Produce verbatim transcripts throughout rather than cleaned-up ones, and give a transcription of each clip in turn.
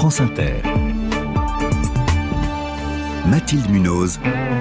France Inter. Mathilde Munoz.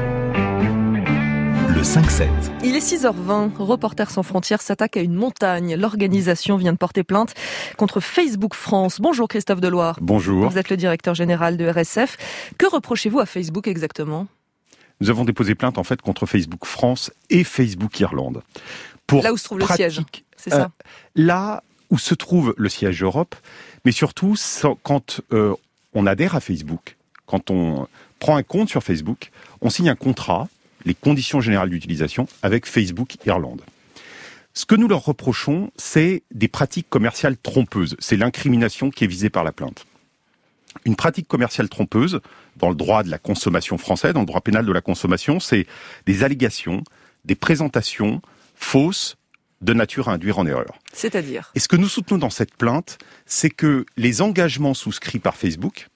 Le cinq sept. Il est six heures vingt. Reporters sans frontières s'attaque à une montagne. L'organisation vient de porter plainte contre Facebook France. Bonjour Christophe Deloire. Bonjour. Vous êtes le directeur général de R S F. Que reprochez-vous à Facebook exactement ? Nous avons déposé plainte en fait contre Facebook France et Facebook Irlande. Pour là où se trouve pratique, le siège, c'est ça euh, Là où se trouve le siège Europe, mais surtout quand euh, on adhère à Facebook, quand on prend un compte sur Facebook, on signe un contrat, les conditions générales d'utilisation, avec Facebook Irlande. Ce que nous leur reprochons, c'est des pratiques commerciales trompeuses. C'est l'incrimination qui est visée par la plainte. Une pratique commerciale trompeuse, dans le droit de la consommation français, dans le droit pénal de la consommation, c'est des allégations, des présentations fausses de nature à induire en erreur. C'est-à-dire ? Et ce que nous soutenons dans cette plainte, c'est que les engagements souscrits par Facebook,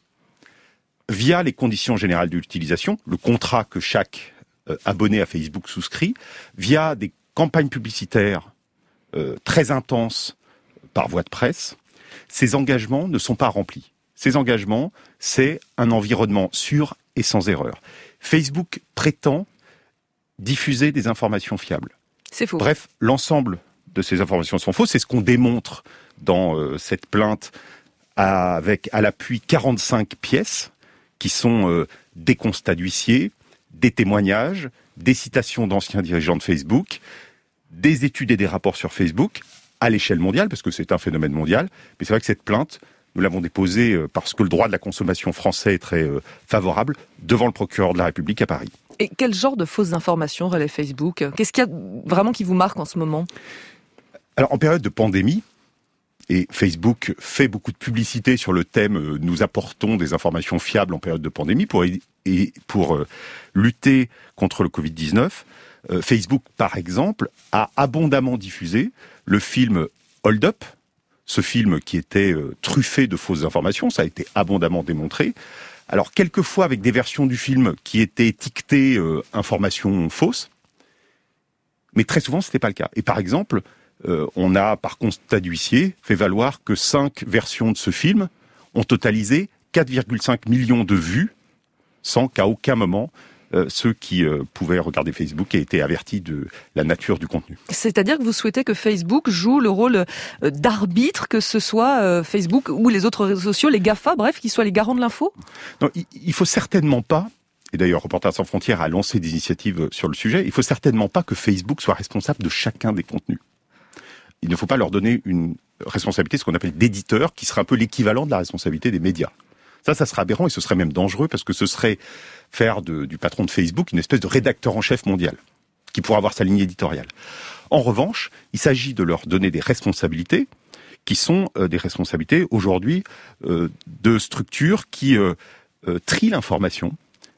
via les conditions générales d'utilisation, le contrat que chaque euh, abonné à Facebook souscrit, via des campagnes publicitaires euh, très intenses par voie de presse, ces engagements ne sont pas remplis. Ces engagements, c'est un environnement sûr et sans erreur. Facebook prétend diffuser des informations fiables. C'est faux. Bref, l'ensemble de ces informations sont fausses. C'est ce qu'on démontre dans euh, cette plainte à, avec à l'appui quarante-cinq pièces qui sont euh, des constats d'huissier, des témoignages, des citations d'anciens dirigeants de Facebook, des études et des rapports sur Facebook à l'échelle mondiale, parce que c'est un phénomène mondial. Mais c'est vrai que cette plainte, nous l'avons déposée euh, parce que le droit de la consommation français est très euh, favorable devant le procureur de la République à Paris. Et quel genre de fausses informations relaie Facebook ? Qu'est-ce qu'il y a vraiment qui vous marque en ce moment ? Alors, en période de pandémie, et Facebook fait beaucoup de publicité sur le thème euh, « Nous apportons des informations fiables en période de pandémie » pour, et pour euh, lutter contre le covid dix-neuf. Euh, Facebook, par exemple, a abondamment diffusé le film « Hold Up », ce film qui était euh, truffé de fausses informations, ça a été abondamment démontré. Alors, quelquefois avec des versions du film qui étaient étiquetées euh, informations fausses, mais très souvent, ce n'était pas le cas. Et par exemple, euh, on a, par constat d'huissier, fait valoir que cinq versions de ce film ont totalisé quatre virgule cinq millions de vues, sans qu'à aucun moment, euh, ceux qui euh, pouvaient regarder Facebook aient été avertis de la nature du contenu. C'est-à-dire que vous souhaitez que Facebook joue le rôle euh, d'arbitre, que ce soit euh, Facebook ou les autres réseaux sociaux, les GAFA, bref, qu'ils soient les garants de l'info ? Non, il, il faut certainement pas, et d'ailleurs Reporters sans frontières a lancé des initiatives sur le sujet, il faut certainement pas que Facebook soit responsable de chacun des contenus. Il ne faut pas leur donner une responsabilité, ce qu'on appelle d'éditeur, qui serait un peu l'équivalent de la responsabilité des médias. Ça, ça serait aberrant et ce serait même dangereux parce que ce serait faire de, du patron de Facebook une espèce de rédacteur en chef mondial qui pourra avoir sa ligne éditoriale. En revanche, il s'agit de leur donner des responsabilités qui sont euh, des responsabilités aujourd'hui euh, de structures qui euh, euh, trient l'information,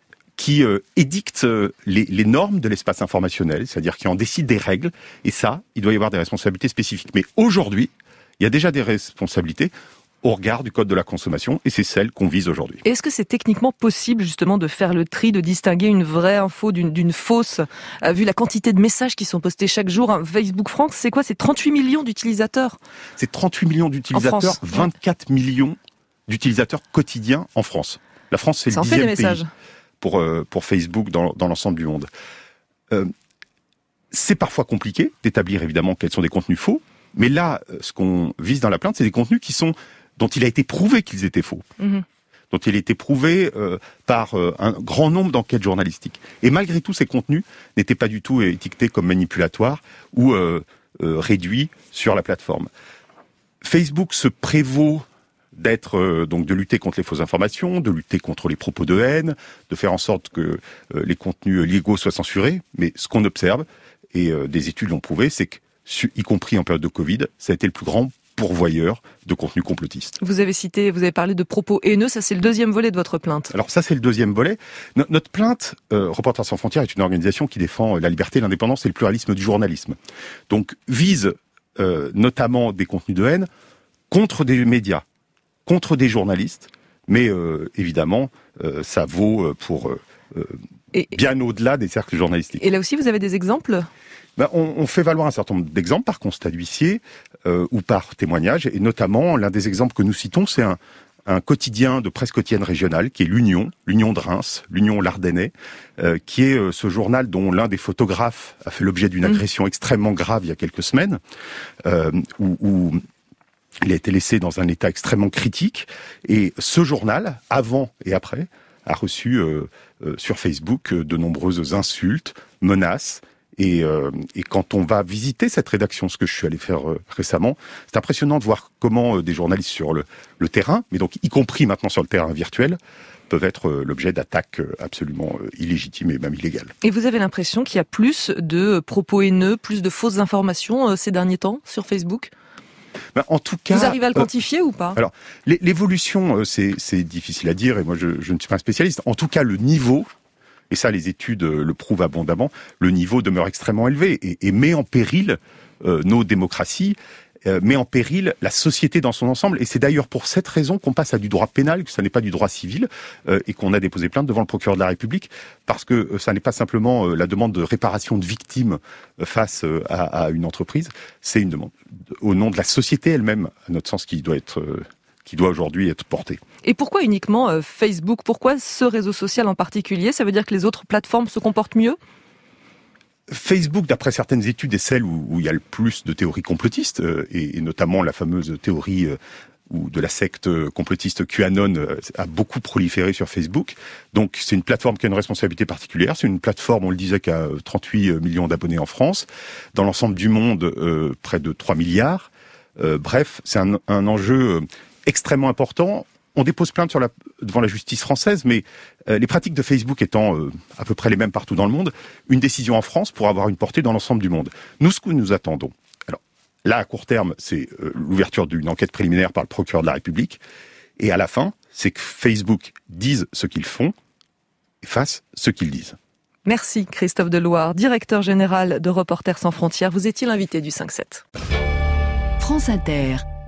qui euh, édictent euh, les, les normes de l'espace informationnel, c'est-à-dire qui en décident des règles. Et ça, il doit y avoir des responsabilités spécifiques. Mais aujourd'hui, il y a déjà des responsabilités au regard du code de la consommation, et c'est celle qu'on vise aujourd'hui. Est-ce que c'est techniquement possible justement de faire le tri, de distinguer une vraie info d'une, d'une fausse, euh, vu la quantité de messages qui sont postés chaque jour hein, Facebook France, c'est quoi ? C'est trente-huit millions d'utilisateurs ? C'est trente-huit millions d'utilisateurs, vingt-quatre millions d'utilisateurs quotidiens en France. La France, c'est ça le dixième pays pour, euh, pour Facebook dans, dans l'ensemble du monde. Euh, c'est parfois compliqué d'établir évidemment quels sont des contenus faux, mais là, ce qu'on vise dans la plainte, c'est des contenus qui sont dont il a été prouvé qu'ils étaient faux, mmh. dont il a été prouvé euh, par euh, un grand nombre d'enquêtes journalistiques. Et malgré tout, ces contenus n'étaient pas du tout étiquetés comme manipulatoires ou euh, euh, réduits sur la plateforme. Facebook se prévaut d'être euh, donc de lutter contre les fausses informations, de lutter contre les propos de haine, de faire en sorte que euh, les contenus légaux soient censurés. Mais ce qu'on observe, et euh, des études l'ont prouvé, c'est que, y compris en période de Covid, ça a été le plus grand pourvoyeur de contenu complotiste. Vous avez cité, vous avez parlé de propos haineux, ça c'est le deuxième volet de votre plainte. Alors ça c'est le deuxième volet. No- notre plainte, euh, Reporters sans frontières est une organisation qui défend la liberté, l'indépendance et le pluralisme du journalisme. Donc vise euh, notamment des contenus de haine contre des médias, contre des journalistes, mais euh, évidemment euh, ça vaut pour euh, et, bien au-delà des cercles journalistiques. Et là aussi vous avez des exemples ? Ben, on, on fait valoir un certain nombre d'exemples par constat d'huissier euh, ou par témoignage, et notamment l'un des exemples que nous citons, c'est un, un quotidien de presse quotidienne régionale qui est l'Union, l'Union de Reims, l'Union Lardennais, euh, qui est euh, ce journal dont l'un des photographes a fait l'objet d'une agression mmh. extrêmement grave il y a quelques semaines, euh, où, où il a été laissé dans un état extrêmement critique. Et ce journal, avant et après, a reçu euh, euh, sur Facebook euh, de nombreuses insultes, menaces. Et, euh, et quand on va visiter cette rédaction, ce que je suis allé faire euh, récemment, c'est impressionnant de voir comment euh, des journalistes sur le, le terrain, mais donc y compris maintenant sur le terrain virtuel, peuvent être euh, l'objet d'attaques euh, absolument euh, illégitimes et même illégales. Et vous avez l'impression qu'il y a plus de propos haineux, plus de fausses informations euh, ces derniers temps sur Facebook ? Ben, en tout cas, vous arrivez à le quantifier euh, ou pas ? Alors, l'évolution, euh, c'est, c'est difficile à dire, et moi je, je ne suis pas un spécialiste. En tout cas, le niveau... Et ça, les études le prouvent abondamment, le niveau demeure extrêmement élevé et, et met en péril euh, nos démocraties, euh, met en péril la société dans son ensemble. Et c'est d'ailleurs pour cette raison qu'on passe à du droit pénal, que ça n'est pas du droit civil, euh, et qu'on a déposé plainte devant le procureur de la République, parce que euh, ça n'est pas simplement euh, la demande de réparation de victimes euh, face euh, à, à une entreprise, c'est une demande au nom de la société elle-même, à notre sens, qui doit être... Euh, qui doit aujourd'hui être porté. Et pourquoi uniquement euh, Facebook ? Pourquoi ce réseau social en particulier ? Ça veut dire que les autres plateformes se comportent mieux ? Facebook, d'après certaines études, est celle où, où il y a le plus de théories complotistes, euh, et, et notamment la fameuse théorie euh, où de la secte complotiste QAnon euh, a beaucoup proliféré sur Facebook. Donc c'est une plateforme qui a une responsabilité particulière. C'est une plateforme, on le disait, qui a trente-huit millions d'abonnés en France. Dans l'ensemble du monde, euh, près de trois milliards. Euh, bref, c'est un, un enjeu... Euh, extrêmement important. On dépose plainte sur la, devant la justice française, mais euh, les pratiques de Facebook étant euh, à peu près les mêmes partout dans le monde, une décision en France pourra avoir une portée dans l'ensemble du monde. Nous, ce que nous attendons, alors là, à court terme, c'est euh, l'ouverture d'une enquête préliminaire par le procureur de la République, et à la fin, c'est que Facebook dise ce qu'ils font et fasse ce qu'ils disent. Merci Christophe Deloire, directeur général de Reporters sans frontières. Vous étiez l'invité du cinq sept. France Inter.